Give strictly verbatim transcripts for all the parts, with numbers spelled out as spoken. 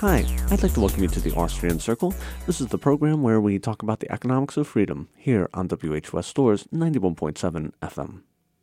Hi, I'd like to welcome you to the Austrian Circle. This is the program where we talk about the economics of freedom here on W H West Stores ninety-one point seven F M.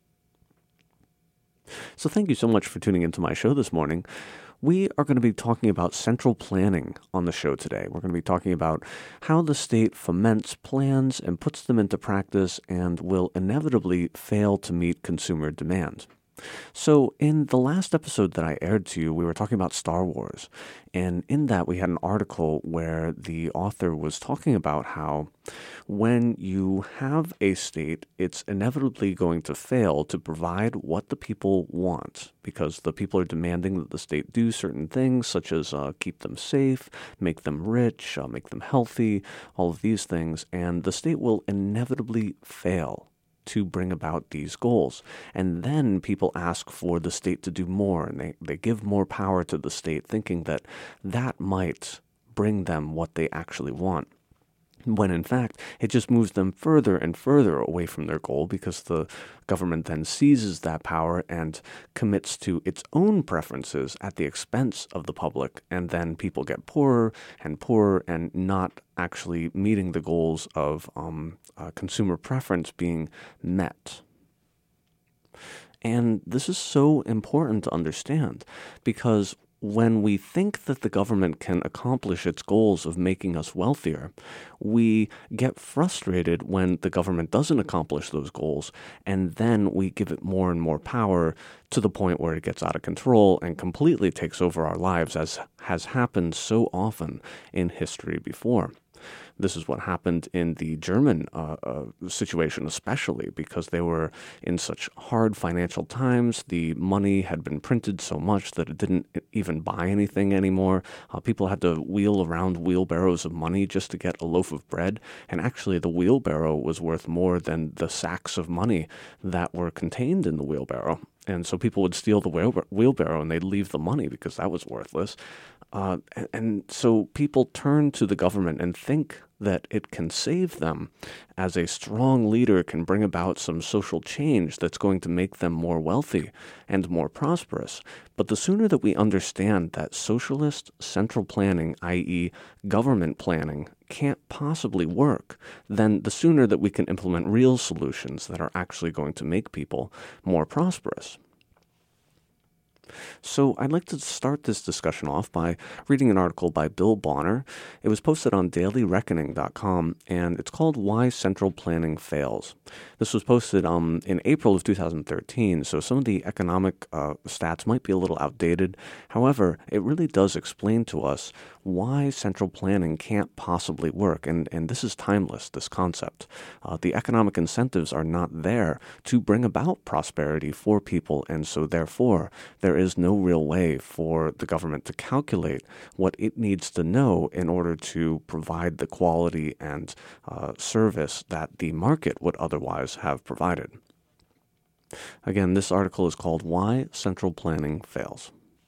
So thank you so much for tuning into my show this morning. We are going to be talking about central planning on the show today. We're going to be talking about how the state foments plans and puts them into practice and will inevitably fail to meet consumer demand. So in the last episode that I aired to you, we were talking about Star Wars. And in that, we had an article where the author was talking about how when you have a state, it's inevitably going to fail to provide what the people want because the people are demanding that the state do certain things, such as uh, keep them safe, make them rich, uh, make them healthy, all of these things. And the state will inevitably fail to bring about these goals. And then people ask for the state to do more, and they, they give more power to the state, thinking that that might bring them what they actually want. When in fact, it just moves them further and further away from their goal because the government then seizes that power and commits to its own preferences at the expense of the public, and then people get poorer and poorer and not actually meeting the goals of um, uh, consumer preference being met. And this is so important to understand because when we think that the government can accomplish its goals of making us wealthier, we get frustrated when the government doesn't accomplish those goals, and then we give it more and more power to the point where it gets out of control and completely takes over our lives, as has happened so often in history before. This is what happened in the German uh, uh, situation, especially because they were in such hard financial times. The money had been printed so much that it didn't even buy anything anymore. Uh, people had to wheel around wheelbarrows of money just to get a loaf of bread. And actually, the wheelbarrow was worth more than the sacks of money that were contained in the wheelbarrow. And so people would steal the wheel- wheelbarrow and they'd leave the money because that was worthless. Uh, and, and so people turn to the government and think that it can save them, as a strong leader can bring about some social change that's going to make them more wealthy and more prosperous. But the sooner that we understand that socialist central planning, that is government planning, can't possibly work, then the sooner that we can implement real solutions that are actually going to make people more prosperous. So I'd like to start this discussion off by reading an article by Bill Bonner. It was posted on daily reckoning dot com, and it's called Why Central Planning Fails. This was posted um, in April of two thousand thirteen, so some of the economic uh, stats might be a little outdated. However, it really does explain to us why central planning can't possibly work, and, and this is timeless, this concept. Uh, the economic incentives are not there to bring about prosperity for people, and so therefore there is no real way for the government to calculate what it needs to know in order to provide the quality and uh, service that the market would otherwise have provided. Again, this article is called Why Central Planning Fails.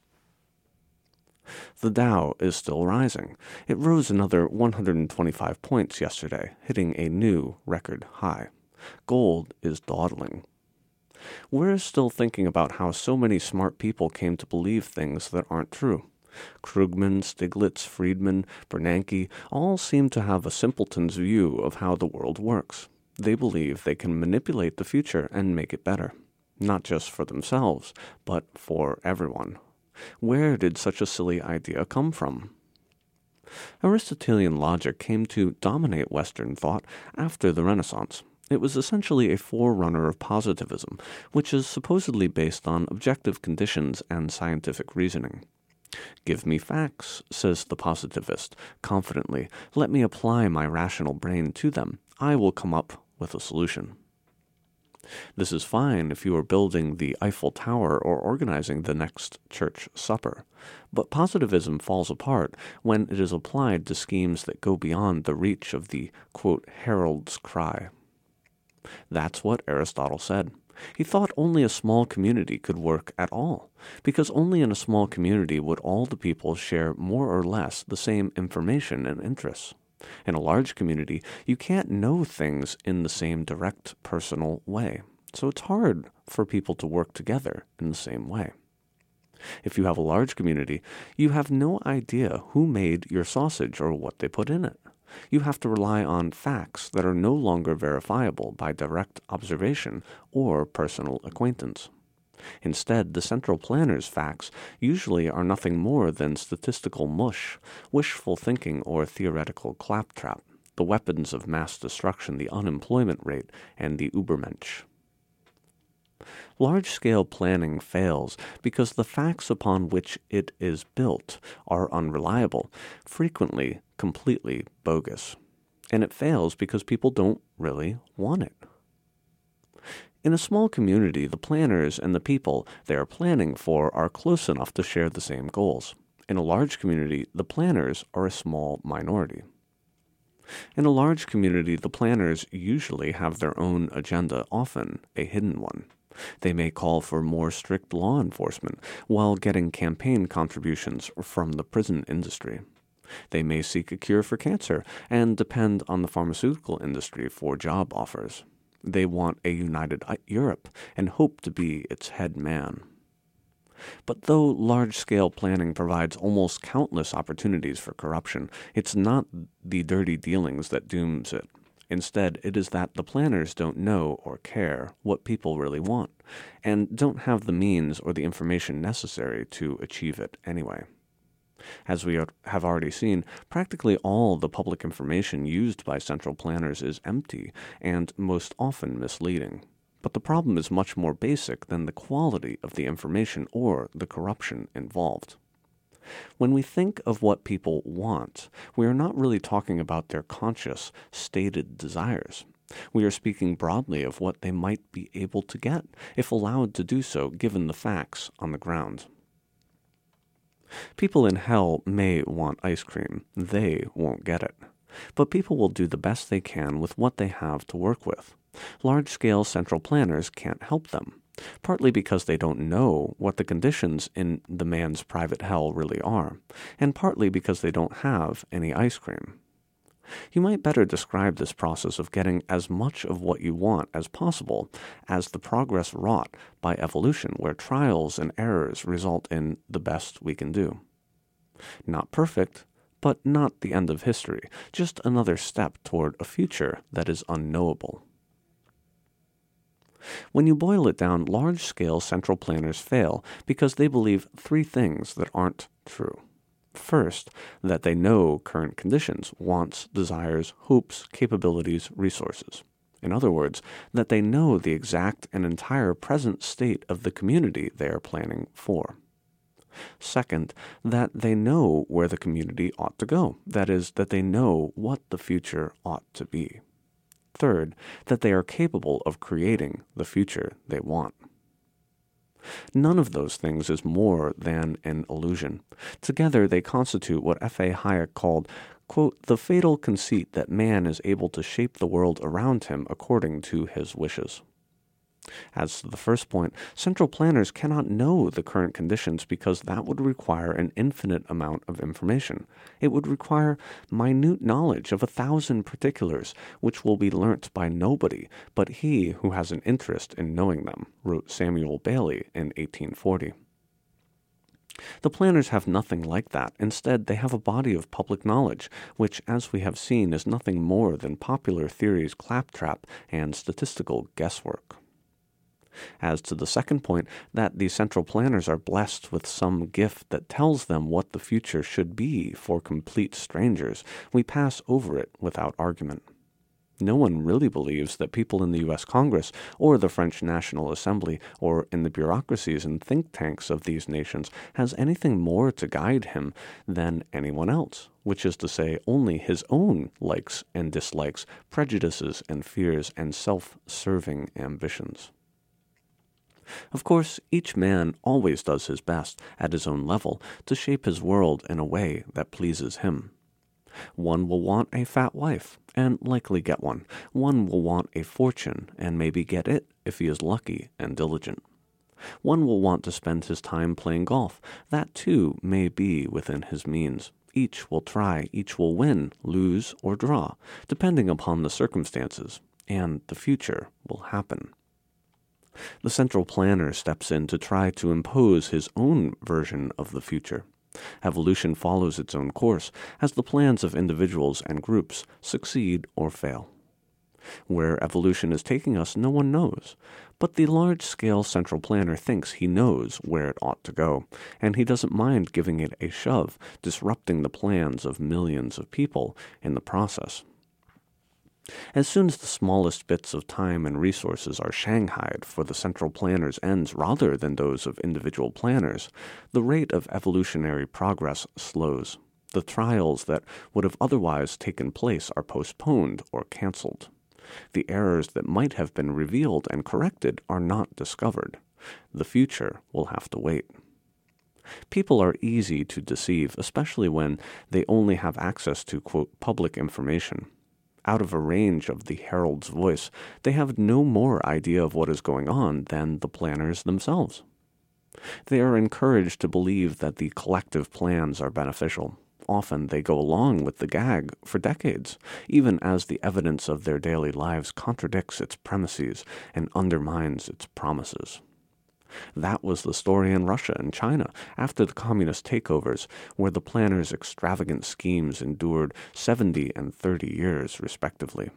The Dow is still rising. It rose another one hundred twenty-five points yesterday, hitting a new record high. Gold is dawdling. We're still thinking about how so many smart people came to believe things that aren't true. Krugman, Stiglitz, Friedman, Bernanke all seem to have a simpleton's view of how the world works. They believe they can manipulate the future and make it better, not just for themselves, but for everyone. Where did such a silly idea come from? Aristotelian logic came to dominate Western thought after the Renaissance. It was essentially a forerunner of positivism, which is supposedly based on objective conditions and scientific reasoning. "Give me facts," says the positivist confidently. "Let me apply my rational brain to them. I will come up with a solution." This is fine if you are building the Eiffel Tower or organizing the next church supper. But positivism falls apart when it is applied to schemes that go beyond the reach of the, quote, herald's cry. That's what Aristotle said. He thought only a small community could work at all, because only in a small community would all the people share more or less the same information and interests. In a large community, you can't know things in the same direct personal way, so it's hard for people to work together in the same way. If you have a large community, you have no idea who made your sausage or what they put in it. You have to rely on facts that are no longer verifiable by direct observation or personal acquaintance. Instead, the central planner's facts usually are nothing more than statistical mush, wishful thinking, or theoretical claptrap, the weapons of mass destruction, the unemployment rate, and the Übermensch. Large-scale planning fails because the facts upon which it is built are unreliable, frequently completely bogus. And it fails because people don't really want it. In a small community, the planners and the people they are planning for are close enough to share the same goals. In a large community, the planners are a small minority. In a large community, the planners usually have their own agenda, often a hidden one. They may call for more strict law enforcement while getting campaign contributions from the prison industry. They may seek a cure for cancer and depend on the pharmaceutical industry for job offers. They want a united Europe and hope to be its head man. But though large-scale planning provides almost countless opportunities for corruption, it's not the dirty dealings that dooms it. Instead, it is that the planners don't know or care what people really want, and don't have the means or the information necessary to achieve it anyway. As we have already seen, practically all the public information used by central planners is empty and most often misleading. But the problem is much more basic than the quality of the information or the corruption involved. When we think of what people want, we are not really talking about their conscious, stated desires. We are speaking broadly of what they might be able to get, if allowed to do so given the facts on the ground. People in hell may want ice cream. They won't get it. But people will do the best they can with what they have to work with. Large-scale central planners can't help them, partly because they don't know what the conditions in the man's private hell really are, and partly because they don't have any ice cream. You might better describe this process of getting as much of what you want as possible as the progress wrought by evolution, where trials and errors result in the best we can do. Not perfect, but not the end of history, just another step toward a future that is unknowable. When you boil it down, large-scale central planners fail because they believe three things that aren't true. First, that they know current conditions, wants, desires, hopes, capabilities, resources. In other words, that they know the exact and entire present state of the community they are planning for. Second, that they know where the community ought to go. That is, that they know what the future ought to be. Third, that they are capable of creating the future they want. None of those things is more than an illusion. Together they constitute what F A Hayek called, quote, the fatal conceit that man is able to shape the world around him according to his wishes. As to the first point, central planners cannot know the current conditions because that would require an infinite amount of information. It would require minute knowledge of a thousand particulars, which will be learnt by nobody but he who has an interest in knowing them, wrote Samuel Bailey in eighteen forty. The planners have nothing like that. Instead, they have a body of public knowledge, which, as we have seen, is nothing more than popular theories, claptrap, and statistical guesswork. As to the second point, that the central planners are blessed with some gift that tells them what the future should be for complete strangers, we pass over it without argument. No one really believes that people in the U S Congress or the French National Assembly or in the bureaucracies and think tanks of these nations has anything more to guide him than anyone else, which is to say only his own likes and dislikes, prejudices and fears, and self-serving ambitions. Of course, each man always does his best at his own level to shape his world in a way that pleases him. One will want a fat wife, and likely get one. One will want a fortune, and maybe get it if he is lucky and diligent. One will want to spend his time playing golf. That too may be within his means. Each will try, each will win, lose, or draw, depending upon the circumstances, and the future will happen. The central planner steps in to try to impose his own version of the future. Evolution follows its own course as the plans of individuals and groups succeed or fail. Where evolution is taking us, no one knows, but the large-scale central planner thinks he knows where it ought to go, and he doesn't mind giving it a shove, disrupting the plans of millions of people in the process. As soon as the smallest bits of time and resources are shanghaied for the central planner's ends rather than those of individual planners, the rate of evolutionary progress slows. The trials that would have otherwise taken place are postponed or canceled. The errors that might have been revealed and corrected are not discovered. The future will have to wait. People are easy to deceive, especially when they only have access to, quote, public information. Out of a range of the herald's voice, they have no more idea of what is going on than the planners themselves. They are encouraged to believe that the collective plans are beneficial. Often they go along with the gag for decades, even as the evidence of their daily lives contradicts its premises and undermines its promises. That was the story in Russia and China after the communist takeovers, where the planners' extravagant schemes endured seventy and thirty years, respectively.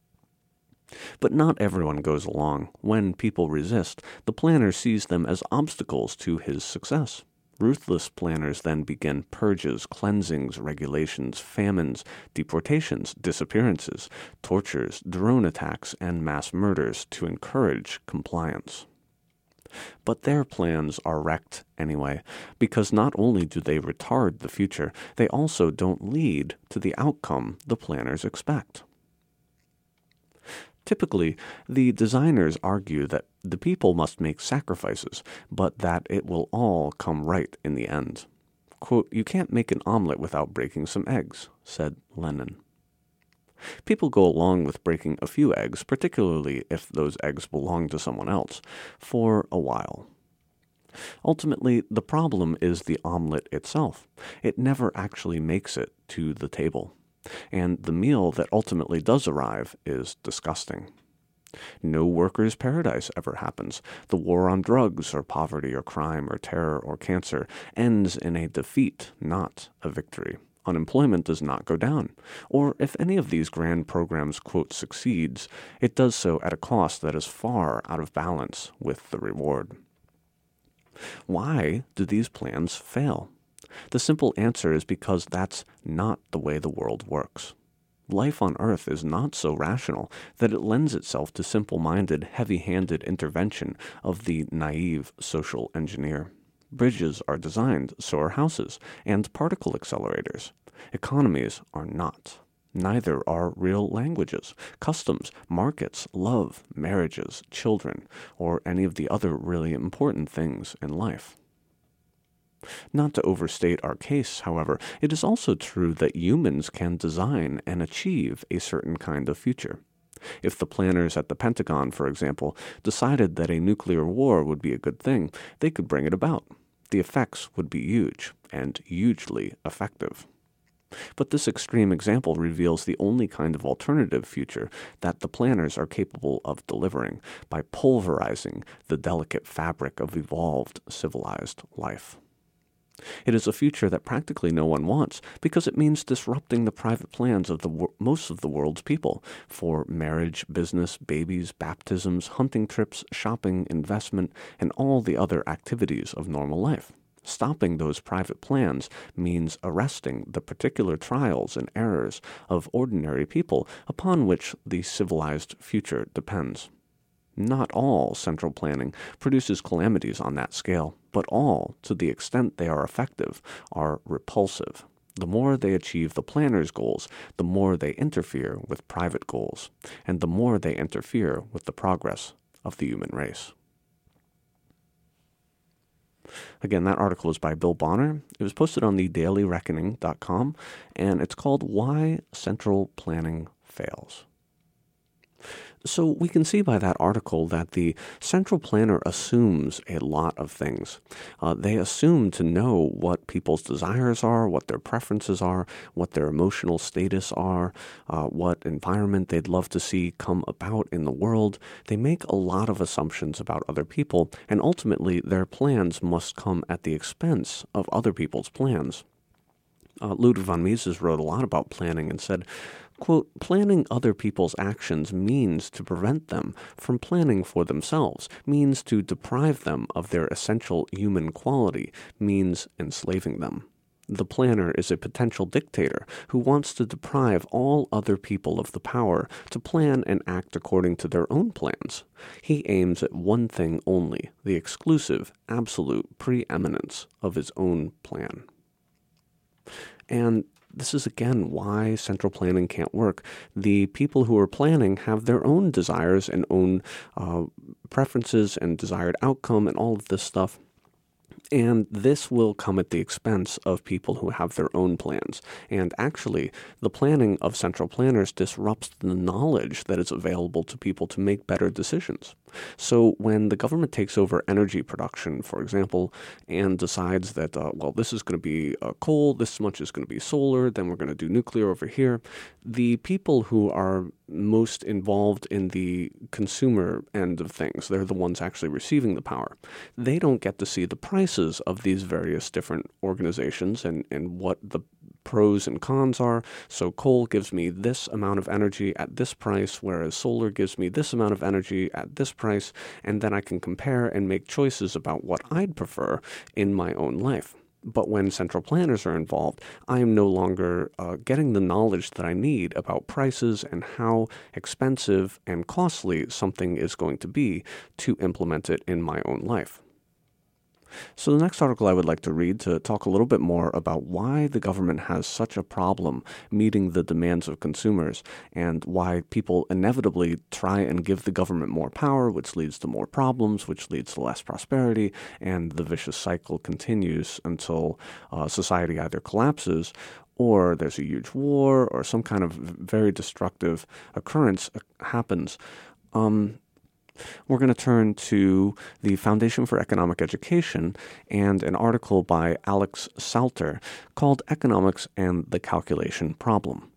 But not everyone goes along. When people resist, the planner sees them as obstacles to his success. Ruthless planners then begin purges, cleansings, regulations, famines, deportations, disappearances, tortures, drone attacks, and mass murders to encourage compliance. But their plans are wrecked anyway, because not only do they retard the future, they also don't lead to the outcome the planners expect. Typically, the designers argue that the people must make sacrifices, but that it will all come right in the end. Quote, "You can't make an omelet without breaking some eggs," said Lenin. People go along with breaking a few eggs, particularly if those eggs belong to someone else, for a while. Ultimately, the problem is the omelet itself. It never actually makes it to the table. And the meal that ultimately does arrive is disgusting. No workers' paradise ever happens. The war on drugs or poverty or crime or terror or cancer ends in a defeat, not a victory. Unemployment does not go down. Or if any of these grand programs, quote, succeeds, it does so at a cost that is far out of balance with the reward. Why do these plans fail? The simple answer is because that's not the way the world works. Life on Earth is not so rational that it lends itself to simple-minded, heavy-handed intervention of the naive social engineer. Bridges are designed, so are houses, and particle accelerators. Economies are not. Neither are real languages, customs, markets, love, marriages, children, or any of the other really important things in life. Not to overstate our case, however, it is also true that humans can design and achieve a certain kind of future. If the planners at the Pentagon, for example, decided that a nuclear war would be a good thing, they could bring it about. The effects would be huge, and hugely effective. But this extreme example reveals the only kind of alternative future that the planners are capable of delivering by pulverizing the delicate fabric of evolved, civilized life. It is a future that practically no one wants because it means disrupting the private plans of the wo- most of the world's people for marriage, business, babies, baptisms, hunting trips, shopping, investment, and all the other activities of normal life. Stopping those private plans means arresting the particular trials and errors of ordinary people upon which the civilized future depends. Not all central planning produces calamities on that scale, but all, to the extent they are effective, are repulsive. The more they achieve the planner's goals, the more they interfere with private goals, and the more they interfere with the progress of the human race. Again, that article is by Bill Bonner. It was posted on the daily reckoning dot com, and it's called Why Central Planning Fails. So we can see by that article that the central planner assumes a lot of things. Uh, they assume to know what people's desires are, what their preferences are, what their emotional status are, uh, what environment they'd love to see come about in the world. They make a lot of assumptions about other people, and ultimately their plans must come at the expense of other people's plans. Uh, Ludwig von Mises wrote a lot about planning and said, quote, planning other people's actions means to prevent them from planning for themselves, means to deprive them of their essential human quality, means enslaving them. The planner is a potential dictator who wants to deprive all other people of the power to plan and act according to their own plans. He aims at one thing only, the exclusive, absolute preeminence of his own plan. And this is, again, why central planning can't work. The people who are planning have their own desires and own uh, preferences and desired outcome and all of this stuff. And this will come at the expense of people who have their own plans. And actually, the planning of central planners disrupts the knowledge that is available to people to make better decisions. So when the government takes over energy production, for example, and decides that, uh, well, this is going to be uh, coal, this much is going to be solar, then we're going to do nuclear over here, the people who are most involved in the consumer end of things, they're the ones actually receiving the power. They don't get to see the prices of these various different organizations and, and what the pros and cons are. So coal gives me this amount of energy at this price, whereas solar gives me this amount of energy at this price, and then I can compare and make choices about what I'd prefer in my own life. But when central planners are involved, I am no longer uh, getting the knowledge that I need about prices and how expensive and costly something is going to be to implement it in my own life. So the next article I would like to read to talk a little bit more about why the government has such a problem meeting the demands of consumers and why people inevitably try and give the government more power, which leads to more problems, which leads to less prosperity, and the vicious cycle continues until uh, society either collapses or there's a huge war or some kind of very destructive occurrence happens. Um, We're going to turn to the Foundation for Economic Education and an article by Alex Salter called Economics and the Calculation Problem.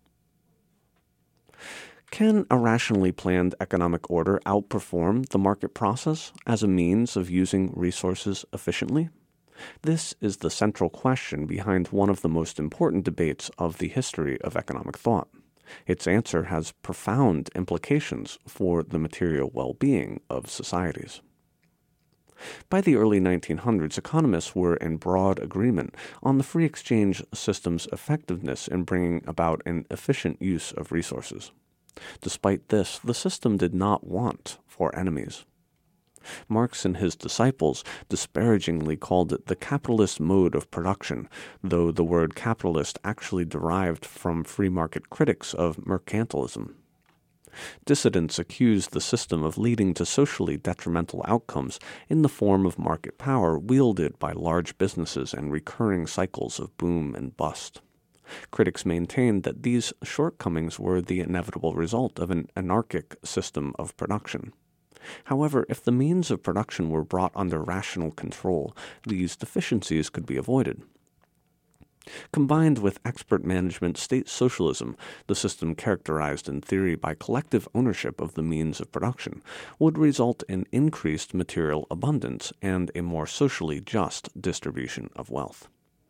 Can a rationally planned economic order outperform the market process as a means of using resources efficiently? This is the central question behind one of the most important debates of the history of economic thought. Its answer has profound implications for the material well-being of societies. By the early nineteen hundreds, economists were in broad agreement on the free exchange system's effectiveness in bringing about an efficient use of resources. Despite this, the system did not want for enemies. Marx and his disciples disparagingly called it the capitalist mode of production, though the word capitalist actually derived from free market critics of mercantilism. Dissidents accused the system of leading to socially detrimental outcomes in the form of market power wielded by large businesses and recurring cycles of boom and bust. Critics maintained that these shortcomings were the inevitable result of an anarchic system of production. However, if the means of production were brought under rational control, these deficiencies could be avoided. Combined with expert management state socialism, the system characterized in theory by collective ownership of the means of production, would result in increased material abundance and a more socially just distribution of wealth.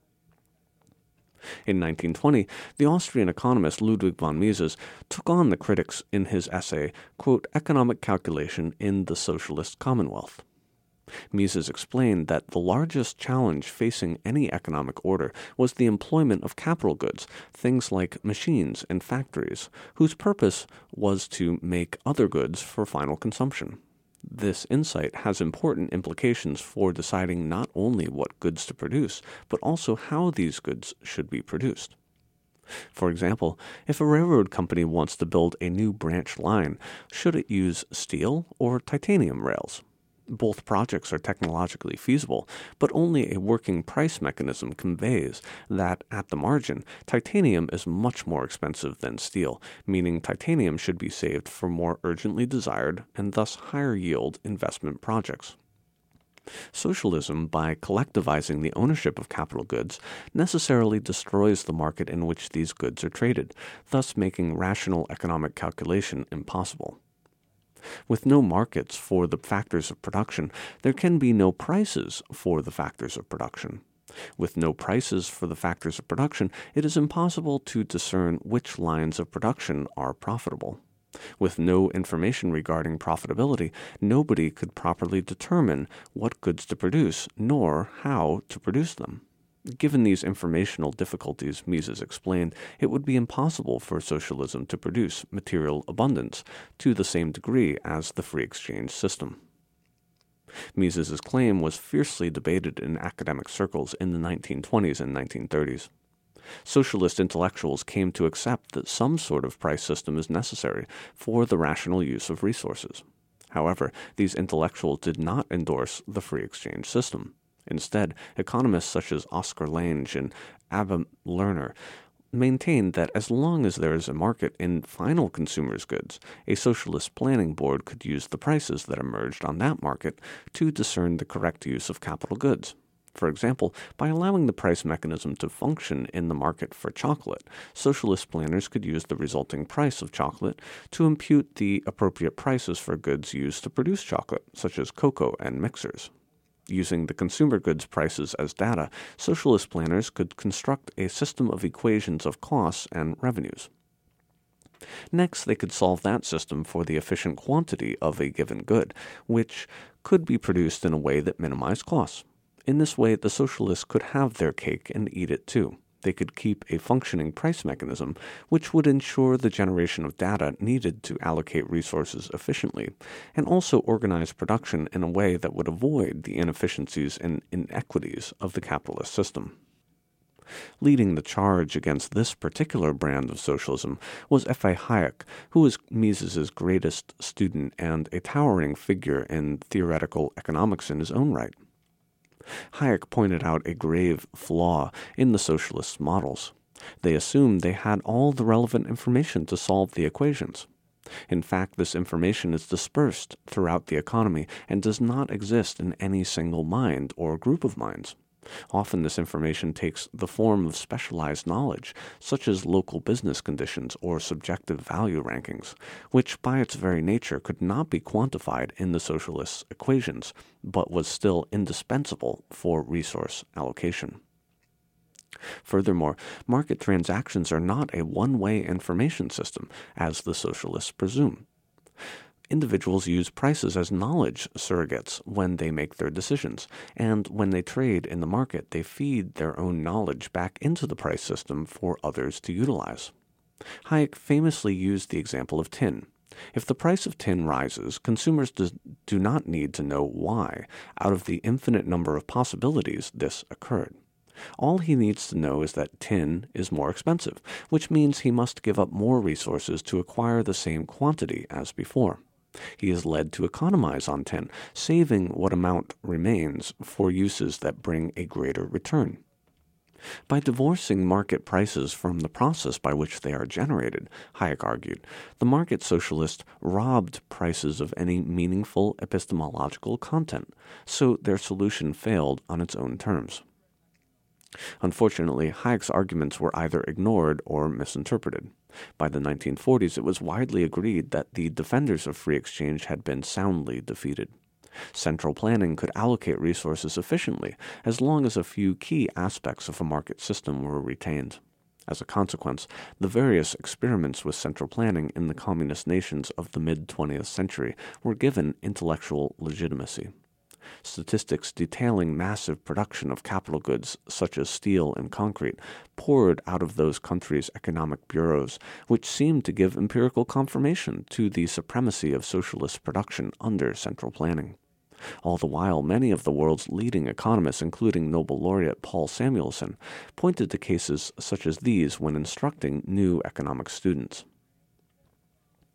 In nineteen twenty, the Austrian economist Ludwig von Mises took on the critics in his essay, quote, Economic Calculation in the Socialist Commonwealth. Mises explained that the largest challenge facing any economic order was the employment of capital goods, things like machines and factories, whose purpose was to make other goods for final consumption. This insight has important implications for deciding not only what goods to produce, but also how these goods should be produced. For example, if a railroad company wants to build a new branch line, should it use steel or titanium rails? Both projects are technologically feasible, but only a working price mechanism conveys that, at the margin, titanium is much more expensive than steel, meaning titanium should be saved for more urgently desired and thus higher yield investment projects. Socialism, by collectivizing the ownership of capital goods, necessarily destroys the market in which these goods are traded, thus making rational economic calculation impossible. With no markets for the factors of production, there can be no prices for the factors of production. With no prices for the factors of production, it is impossible to discern which lines of production are profitable. With no information regarding profitability, nobody could properly determine what goods to produce, nor how to produce them. Given these informational difficulties, Mises explained, it would be impossible for socialism to produce material abundance to the same degree as the free exchange system. Mises's claim was fiercely debated in academic circles in the nineteen twenties and nineteen thirties. Socialist intellectuals came to accept that some sort of price system is necessary for the rational use of resources. However, these intellectuals did not endorse the free exchange system. Instead, economists such as Oscar Lange and Abba Lerner maintained that as long as there is a market in final consumers' goods, a socialist planning board could use the prices that emerged on that market to discern the correct use of capital goods. For example, by allowing the price mechanism to function in the market for chocolate, socialist planners could use the resulting price of chocolate to impute the appropriate prices for goods used to produce chocolate, such as cocoa and mixers. Using the consumer goods prices as data, socialist planners could construct a system of equations of costs and revenues. Next, they could solve that system for the efficient quantity of a given good, which could be produced in a way that minimized costs. In this way, the socialists could have their cake and eat it too. They could keep a functioning price mechanism, which would ensure the generation of data needed to allocate resources efficiently, and also organize production in a way that would avoid the inefficiencies and inequities of the capitalist system. Leading the charge against this particular brand of socialism was F A Hayek, who was Mises's greatest student and a towering figure in theoretical economics in his own right. Hayek pointed out a grave flaw in the socialist models. They assumed they had all the relevant information to solve the equations. In fact, this information is dispersed throughout the economy and does not exist in any single mind or group of minds. Often this information takes the form of specialized knowledge, such as local business conditions or subjective value rankings, which by its very nature could not be quantified in the socialists' equations, but was still indispensable for resource allocation. Furthermore, market transactions are not a one-way information system, as the socialists presume. Individuals use prices as knowledge surrogates when they make their decisions, and when they trade in the market, they feed their own knowledge back into the price system for others to utilize. Hayek famously used the example of tin. If the price of tin rises, consumers do, do not need to know why, out of the infinite number of possibilities this occurred. All he needs to know is that tin is more expensive, which means he must give up more resources to acquire the same quantity as before. He is led to economize on tin, saving what amount remains for uses that bring a greater return. By divorcing market prices from the process by which they are generated, Hayek argued, the market socialist robbed prices of any meaningful epistemological content, so their solution failed on its own terms. Unfortunately, Hayek's arguments were either ignored or misinterpreted. By the nineteen forties, it was widely agreed that the defenders of free exchange had been soundly defeated. Central planning could allocate resources efficiently as long as a few key aspects of a market system were retained. As a consequence, the various experiments with central planning in the communist nations of the mid-twentieth century were given intellectual legitimacy. Statistics detailing massive production of capital goods such as steel and concrete poured out of those countries' economic bureaus, which seemed to give empirical confirmation to the supremacy of socialist production under central planning. All the while, many of the world's leading economists, including Nobel laureate Paul Samuelson, pointed to cases such as these when instructing new economic students.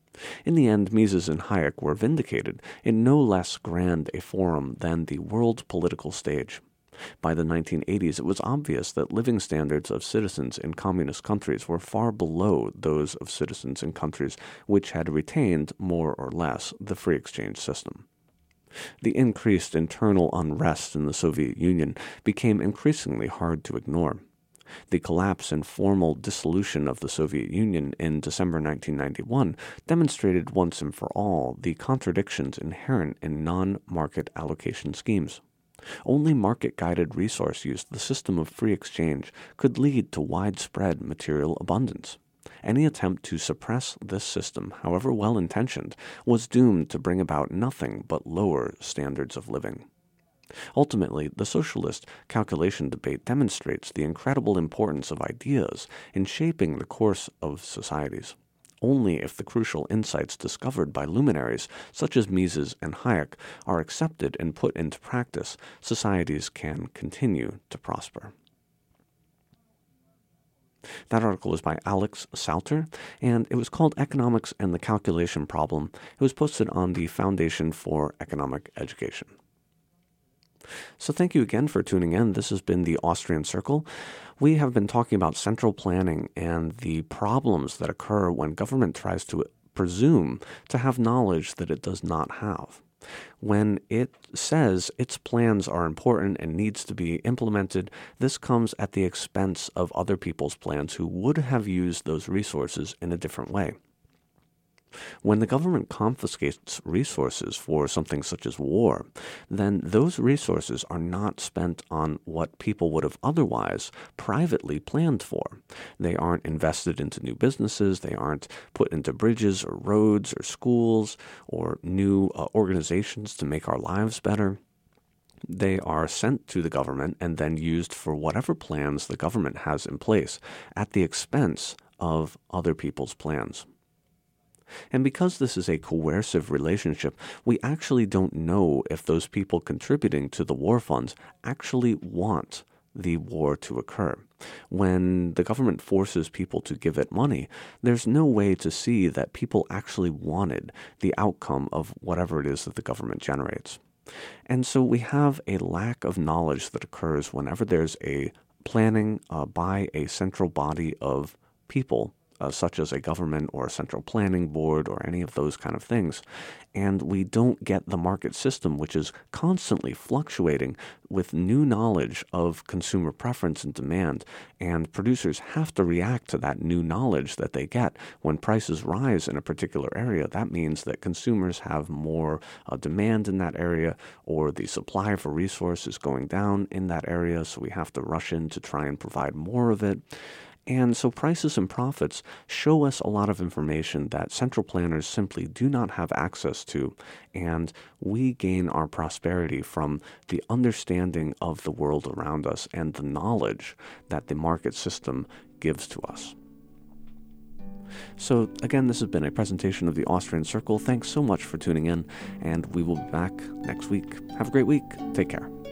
In the end, Mises and Hayek were vindicated in no less grand a forum than the world political stage. By the nineteen eighties, it was obvious that living standards of citizens in communist countries were far below those of citizens in countries which had retained, more or less, the free exchange system. The increased internal unrest in the Soviet Union became increasingly hard to ignore. The collapse and formal dissolution of the Soviet Union in December nineteen ninety-one demonstrated once and for all the contradictions inherent in non-market allocation schemes. Only market-guided resource use, the system of free exchange, could lead to widespread material abundance. Any attempt to suppress this system, however well-intentioned, was doomed to bring about nothing but lower standards of living. Ultimately, the socialist calculation debate demonstrates the incredible importance of ideas in shaping the course of societies. Only if the crucial insights discovered by luminaries such as Mises and Hayek are accepted and put into practice, societies can continue to prosper. That article is by Alex Salter, and it was called Economics and the Calculation Problem. It was posted on the Foundation for Economic Education. So thank you again for tuning in. This has been the Austrian Circle. We have been talking about central planning and the problems that occur when government tries to presume to have knowledge that it does not have. When it says its plans are important and needs to be implemented, this comes at the expense of other people's plans who would have used those resources in a different way. When the government confiscates resources for something such as war, then those resources are not spent on what people would have otherwise privately planned for. They aren't invested into new businesses, they aren't put into bridges or roads or schools or new uh, organizations to make our lives better. They are sent to the government and then used for whatever plans the government has in place at the expense of other people's plans. And because this is a coercive relationship, we actually don't know if those people contributing to the war funds actually want the war to occur. When the government forces people to give it money, there's no way to see that people actually wanted the outcome of whatever it is that the government generates. And so we have a lack of knowledge that occurs whenever there's a planning uh, by a central body of people, Uh, such as a government or a central planning board or any of those kind of things. And we don't get the market system, which is constantly fluctuating with new knowledge of consumer preference and demand. And producers have to react to that new knowledge that they get. When prices rise in a particular area, that means that consumers have more uh, demand in that area, or the supply for resource is going down in that area, so we have to rush in to try and provide more of it. And so prices and profits show us a lot of information that central planners simply do not have access to, and we gain our prosperity from the understanding of the world around us and the knowledge that the market system gives to us. So again, this has been a presentation of the Austrian Circle. Thanks so much for tuning in, and we will be back next week. Have a great week. Take care.